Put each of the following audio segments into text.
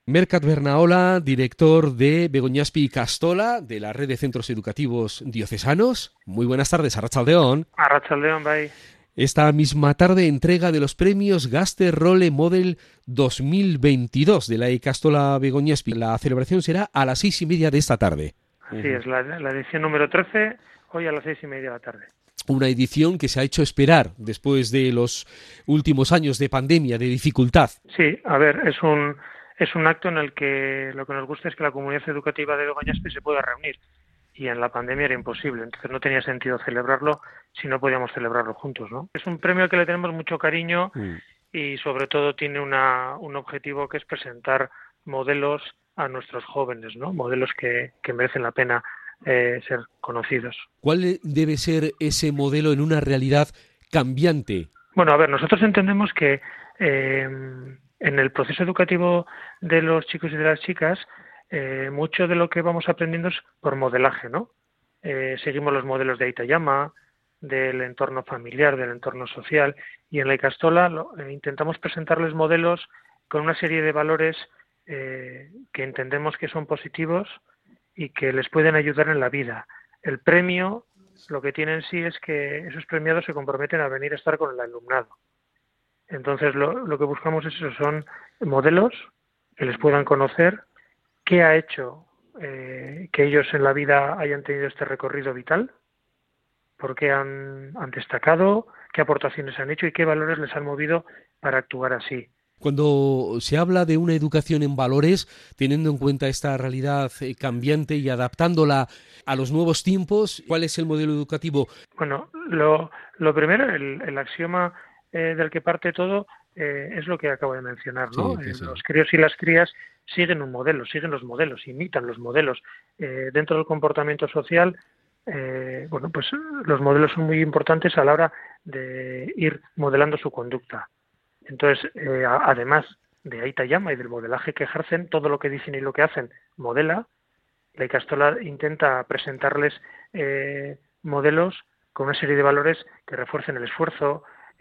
Mercat Bernaola, director de Begoñaspi y Castola, de la Red de Centros Educativos Diocesanos. Muy buenas tardes, Arratsaldeon. Arratsaldeon, bai. Esta misma tarde, entrega de los premios Gaster Role Model 2022 de la Castola Begoñaspi. La celebración será a las 6:30 de esta tarde. Así es, la edición número 13, hoy a las 6:30 de la tarde. Una edición que se ha hecho esperar después de los últimos años de pandemia, de dificultad. Sí, a ver, es un acto en el que lo que nos gusta es que la comunidad educativa de Begoñaspi se pueda reunir. Y en la pandemia era imposible, entonces no tenía sentido celebrarlo si no podíamos celebrarlo juntos, ¿no? Es un premio al que le tenemos mucho cariño Mm. y sobre todo tiene un objetivo que es presentar modelos a nuestros jóvenes, ¿no? Modelos que merecen la pena ser conocidos. ¿Cuál debe ser ese modelo en una realidad cambiante? Bueno, a ver, nosotros entendemos que en el proceso educativo de los chicos y de las chicas, mucho de lo que vamos aprendiendo es por modelaje, ¿no? Seguimos los modelos de Aitayama, del entorno familiar, del entorno social, y en la Icastola intentamos presentarles modelos con una serie de valores que entendemos que son positivos y que les pueden ayudar en la vida. El premio, lo que tiene en sí es que esos premiados se comprometen a venir a estar con el alumnado. Entonces, lo que buscamos es eso, son modelos que les puedan conocer, qué ha hecho que ellos en la vida hayan tenido este recorrido vital, por qué han destacado, qué aportaciones han hecho y qué valores les han movido para actuar así. Cuando se habla de una educación en valores, teniendo en cuenta esta realidad cambiante y adaptándola a los nuevos tiempos, ¿cuál es el modelo educativo? Bueno, lo primero, el axioma del que parte todo es lo que acabo de mencionar, Sí, ¿no? sí, sí. Los críos y las crías siguen un modelo, siguen los modelos, imitan los modelos. Dentro del comportamiento social, bueno, pues los modelos son muy importantes a la hora de ir modelando su conducta. Entonces, además de Aitayama y del modelaje que ejercen, todo lo que dicen y lo que hacen modela. La Icastola intenta presentarles modelos con una serie de valores que refuercen el esfuerzo,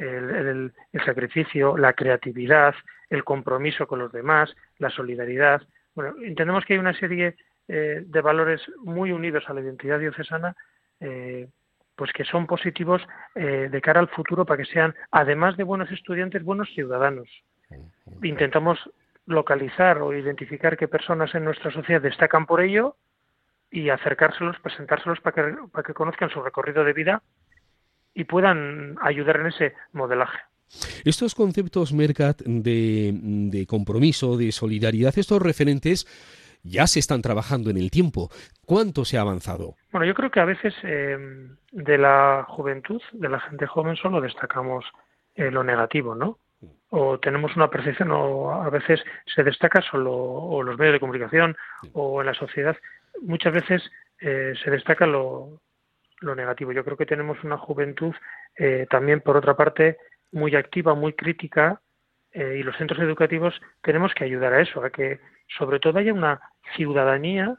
el sacrificio, la creatividad, el compromiso con los demás, la solidaridad. Bueno, entendemos que hay una serie de valores muy unidos a la identidad diocesana, pues que son positivos de cara al futuro para que sean, además de buenos estudiantes, buenos ciudadanos. Intentamos localizar o identificar qué personas en nuestra sociedad destacan por ello y acercárselos, presentárselos para que conozcan su recorrido de vida y puedan ayudar en ese modelaje. Estos conceptos, Mercat, de compromiso, de solidaridad, estos referentes ya se están trabajando en el tiempo. ¿Cuánto se ha avanzado? Bueno, yo creo que a veces de la juventud, de la gente joven, solo destacamos lo negativo, ¿no? O tenemos una percepción, o a veces se destaca solo o los medios de comunicación o en la sociedad. Muchas veces se destaca lo negativo. Yo creo que tenemos una juventud también, por otra parte, muy activa, muy crítica, y los centros educativos tenemos que ayudar a eso, a que sobre todo haya una ciudadanía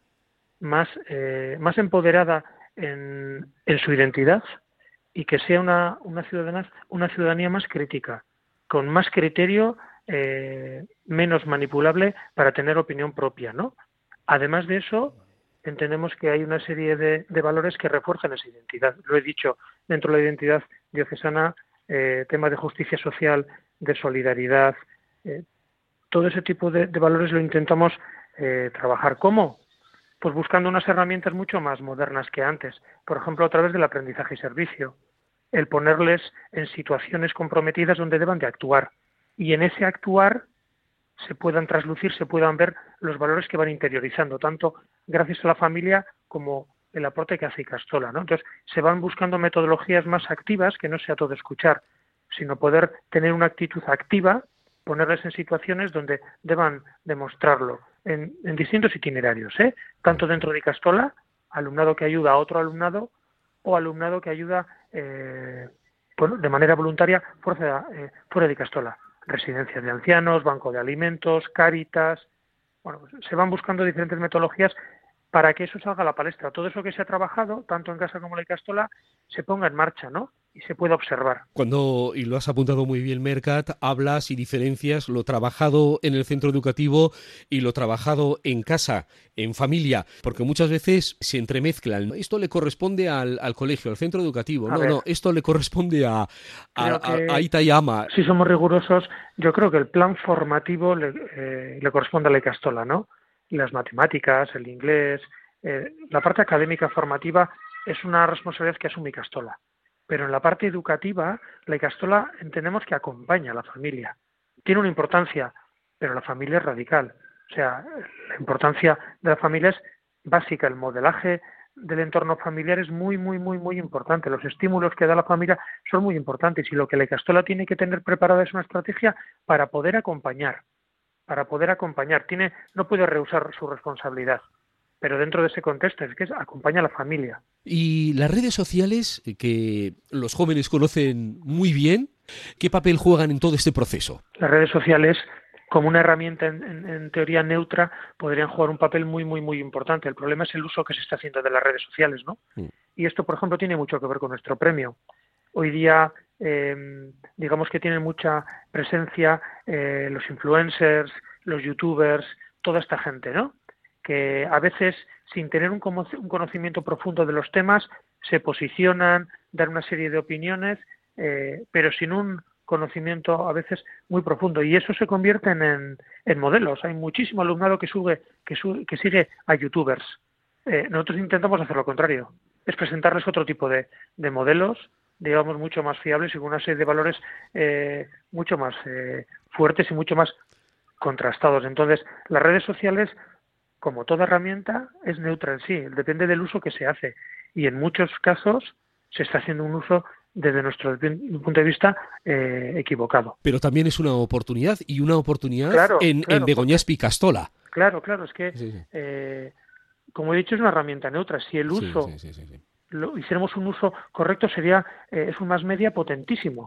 más empoderada en su identidad y que sea una ciudadanía más crítica, con más criterio, menos manipulable para tener opinión propia, ¿no? Además de eso, entendemos que hay una serie de valores que refuerzan esa identidad. Lo he dicho, dentro de la identidad diocesana, tema de justicia social, de solidaridad, todo ese tipo de valores lo intentamos trabajar. ¿Cómo? Pues buscando unas herramientas mucho más modernas que antes. Por ejemplo, a través del aprendizaje y servicio. El ponerles en situaciones comprometidas donde deban de actuar. Y en ese actuar se puedan traslucir, se puedan ver los valores que van interiorizando, tanto gracias a la familia como el aporte que hace Icastola, ¿no? Entonces, se van buscando metodologías más activas, que no sea todo escuchar, sino poder tener una actitud activa, ponerles en situaciones donde deban demostrarlo, en distintos itinerarios, tanto dentro de Icastola, alumnado que ayuda a otro alumnado, o alumnado que ayuda bueno, de manera voluntaria fuera de Icastola. Residencias de ancianos, banco de alimentos, Cáritas. Bueno, pues se van buscando diferentes metodologías para que eso salga a la palestra. Todo eso que se ha trabajado, tanto en casa como en la Icastola, se ponga en marcha, ¿no? Y se pueda observar. Y lo has apuntado muy bien, Mercat, hablas y diferencias lo trabajado en el centro educativo y lo trabajado en casa, en familia, porque muchas veces se entremezclan. Esto le corresponde al colegio, al centro educativo. No, esto le corresponde a Aita y Ama. Si somos rigurosos, yo creo que el plan formativo le corresponde a la Icastola, ¿no? Las matemáticas, el inglés, la parte académica formativa es una responsabilidad que asume Icastola. Pero en la parte educativa, la Icastola entendemos que acompaña a la familia. Tiene una importancia, pero la familia es radical. O sea, la importancia de la familia es básica. El modelaje del entorno familiar es muy, muy, muy, muy importante. Los estímulos que da la familia son muy importantes y lo que la Icastola tiene que tener preparada es una estrategia para poder acompañar. No puede rehusar su responsabilidad. Pero dentro de ese contexto es que acompaña a la familia. Y las redes sociales, que los jóvenes conocen muy bien, ¿qué papel juegan en todo este proceso? Las redes sociales, como una herramienta en teoría neutra, podrían jugar un papel muy, muy, muy importante. El problema es el uso que se está haciendo de las redes sociales, ¿no? Y esto, por ejemplo, tiene mucho que ver con nuestro premio. Hoy día, digamos que tienen mucha presencia los influencers, los youtubers, toda esta gente, ¿no? Que a veces, sin tener un conocimiento profundo de los temas, se posicionan, dan una serie de opiniones, pero sin un conocimiento a veces muy profundo. Y eso se convierte en modelos. Hay muchísimo alumnado que sigue a youtubers. Nosotros intentamos hacer lo contrario. Es presentarles otro tipo de modelos, digamos, mucho más fiables y con una serie de valores mucho más fuertes y mucho más contrastados. Entonces, las redes sociales, como toda herramienta, es neutra en sí, depende del uso que se hace. Y en muchos casos se está haciendo un uso, desde nuestro punto de vista, equivocado. Pero también es una oportunidad, claro, en Begoñaspi Castola. Claro, es que, como he dicho, es una herramienta neutra. Si el uso, hiciéramos un uso correcto, es un más media potentísimo.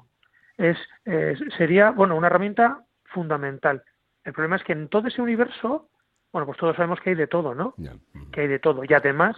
Sería, una herramienta fundamental. El problema es que en todo ese universo, pues todos sabemos que hay de todo, ¿no? Que hay de todo. Y además,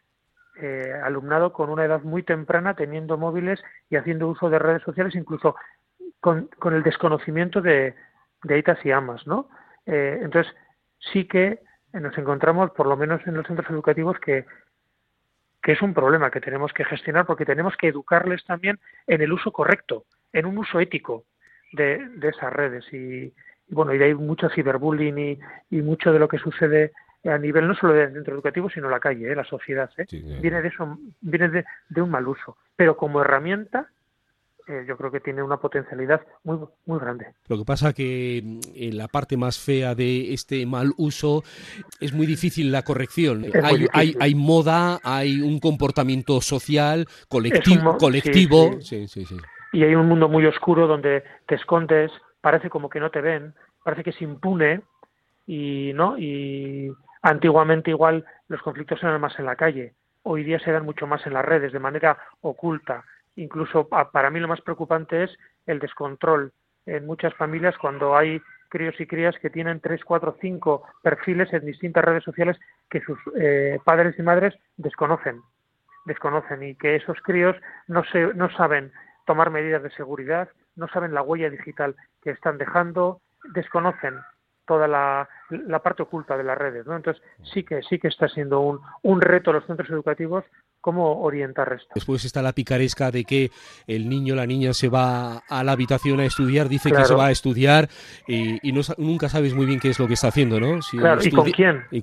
alumnado con una edad muy temprana, teniendo móviles y haciendo uso de redes sociales, incluso con el desconocimiento de Aitas y Amas, ¿no? Entonces, sí que nos encontramos, por lo menos en los centros educativos, que es un problema que tenemos que gestionar, porque tenemos que educarles también en el uso correcto, en un uso ético de esas redes. Y de ahí mucho ciberbullying y mucho de lo que sucede a nivel no solo del centro educativo, sino la calle, la sociedad. Viene de eso, viene de un mal uso. Pero como herramienta, yo creo que tiene una potencialidad muy, muy grande. Lo que pasa que en la parte más fea de este mal uso es muy difícil la corrección. Hay moda, hay un comportamiento social, colectivo. Sí. Y hay un mundo muy oscuro donde te escondes, parece como que no te ven, parece que es impune y antiguamente igual los conflictos eran más en la calle. Hoy día se dan mucho más en las redes, de manera oculta. Incluso para mí lo más preocupante es el descontrol en muchas familias cuando hay críos y crías que tienen 3, 4, 5 perfiles en distintas redes sociales que sus padres y madres desconocen y que esos críos no saben tomar medidas de seguridad, no saben la huella digital que están dejando, desconocen toda la parte oculta de las redes, ¿no? Entonces sí que está siendo un reto a los centros educativos cómo orientar esto. Después está la picaresca de que el niño, la niña se va a la habitación a estudiar, dice que se va a estudiar y nunca sabes muy bien qué es lo que está haciendo, ¿no? ¿Y con quién? ¿Y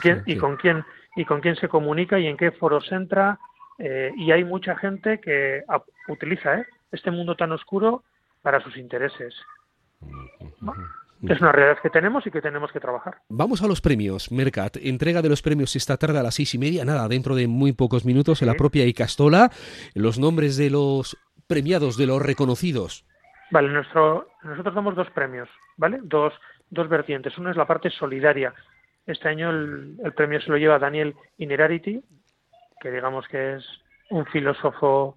con quién se comunica y en qué foros entra? Y hay mucha gente que utiliza este mundo tan oscuro para sus intereses. Es una realidad que tenemos y que tenemos que trabajar. Vamos a los premios, Mercat. Entrega de los premios esta tarde a las 6:30, dentro de muy pocos minutos, en la propia Icastola. Los nombres de los premiados, de los reconocidos. Vale, nosotros damos 2 premios, ¿vale? Dos vertientes. Uno es la parte solidaria. Este año el premio se lo lleva Daniel Innerarity, que digamos que es un filósofo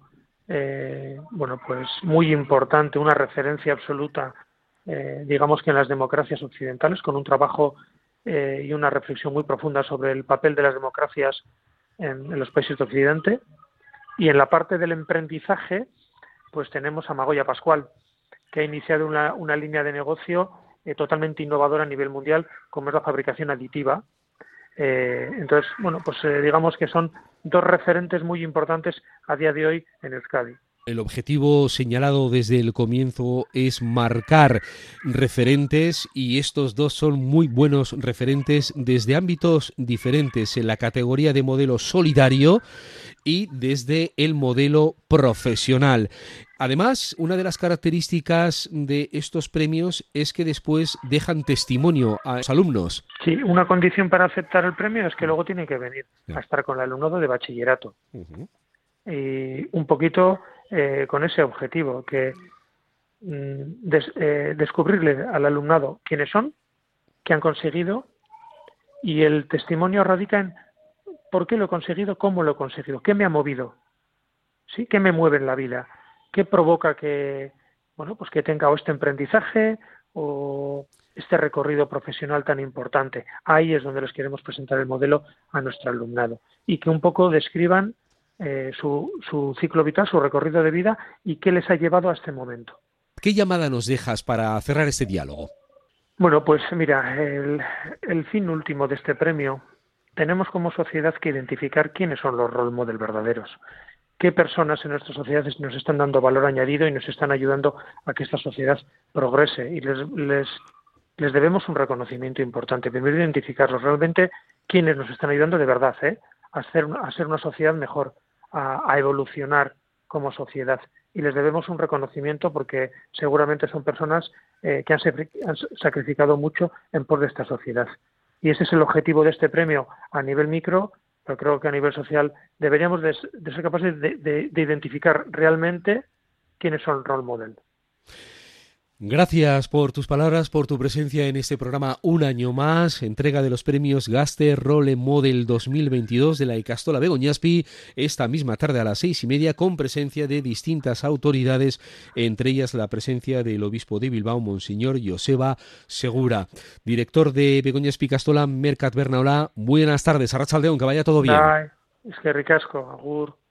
pues muy importante, una referencia absoluta, digamos que en las democracias occidentales, con un trabajo y una reflexión muy profunda sobre el papel de las democracias en los países de Occidente. Y en la parte del emprendizaje, pues tenemos a Magoya Pascual, que ha iniciado una línea de negocio totalmente innovadora a nivel mundial, como es la fabricación aditiva. Entonces, bueno, pues digamos que son dos referentes muy importantes a día de hoy en Euskadi. El objetivo señalado desde el comienzo es marcar referentes, y estos dos son muy buenos referentes desde ámbitos diferentes, en la categoría de modelo solidario y desde el modelo profesional. Además, una de las características de estos premios es que después dejan testimonio a los alumnos. Sí, una condición para aceptar el premio es que luego tienen que venir a estar con el alumnado de bachillerato. Y un poquito con ese objetivo, que descubrirle al alumnado quiénes son, qué han conseguido, y el testimonio radica en por qué lo he conseguido, cómo lo he conseguido, qué me ha movido, ¿sí? ¿Qué me mueve en la vida? ¿Qué provoca que, bueno, pues que tenga o este emprendizaje o este recorrido profesional tan importante? Ahí es donde les queremos presentar el modelo a nuestro alumnado, y que un poco describan su ciclo vital, su recorrido de vida, y qué les ha llevado a este momento. ¿Qué llamada nos dejas para cerrar este diálogo? Bueno, pues mira, el fin último de este premio, tenemos como sociedad que identificar quiénes son los role model verdaderos, qué personas en nuestras sociedades nos están dando valor añadido y nos están ayudando a que esta sociedad progrese, y les debemos un reconocimiento importante. Primero, identificarlos realmente, quiénes nos están ayudando de verdad, a ser una sociedad mejor, a evolucionar como sociedad, y les debemos un reconocimiento porque seguramente son personas que han sacrificado mucho en pos de esta sociedad. Y ese es el objetivo de este premio a nivel micro, pero creo que a nivel social deberíamos de ser capaces de identificar realmente quiénes son role model. Gracias por tus palabras, por tu presencia en este programa un año más, entrega de los premios Gazte Role Model 2022 de la Ikastola Begoñaspi, esta misma tarde a las 6:30, con presencia de distintas autoridades, entre ellas la presencia del obispo de Bilbao, Monseñor Joseba Segura. Director de Begoñaspi Ikastola, Merkat Bernaola, buenas tardes, arratsaldeon, que vaya todo bien. Es que ricasco, agur.